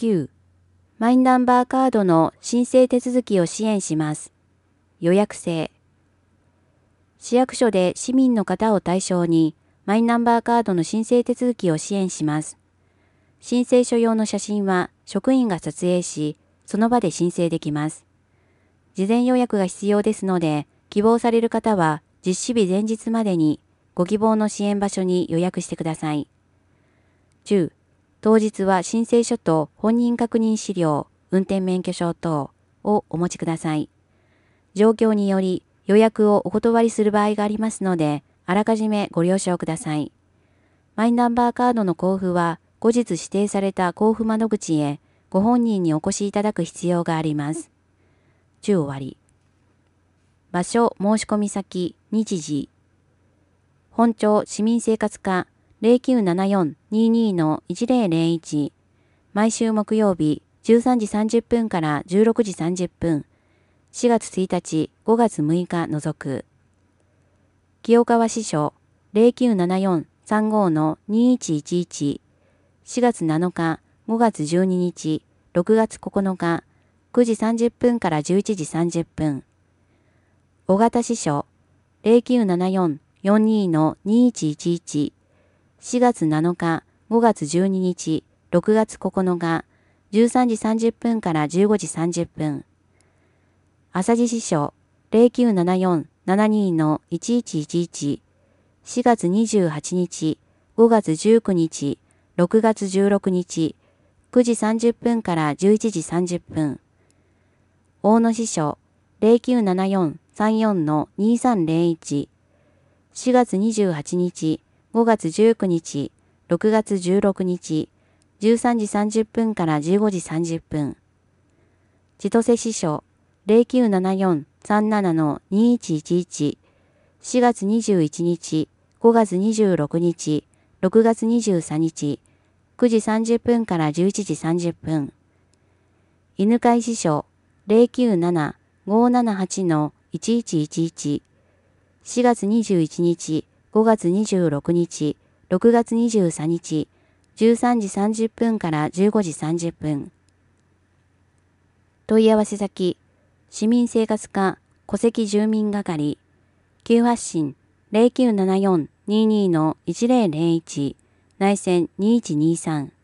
9、マイナンバーカードの申請手続きを支援します。予約制。市役所で市民の方を対象にマイナンバーカードの申請手続きを支援します。申請書用の写真は職員が撮影し、その場で申請できます。事前予約が必要ですので、希望される方は実施日前日までにご希望の支援場所に予約してください。10、当日は申請書と本人確認資料、運転免許証等をお持ちください。状況により予約をお断りする場合がありますので、あらかじめご了承ください。マイナンバーカードの交付は後日指定された交付窓口へご本人にお越しいただく必要があります。10終わり。場所申込先日時。本庁市民生活課 0974-22-1001 毎週木曜日13時30分から16時30分4月1日5月6日除く。清川支所 0974-35-2111 4月7日5月12日6月9日9時30分から11時30分。小形支所 0974-42-2111 4月7日5月12日6月9日13時30分から15時30分。朝地支所 0974-72-1111 4月28日5月19日6月16日9時30分から11時30分。大野支所 0974-34-2301 4月28日5月19日6月16日13時30分から15時30分。千歳支所 0974-37-2111 4月21日5月26日6月23日9時30分から11時30分。犬飼支所 097-578-1111 4月21日5月26日6月23日13時30分から15時30分。問い合わせ先市民生活課戸籍住民係急発進 0974-22-1001 内線2123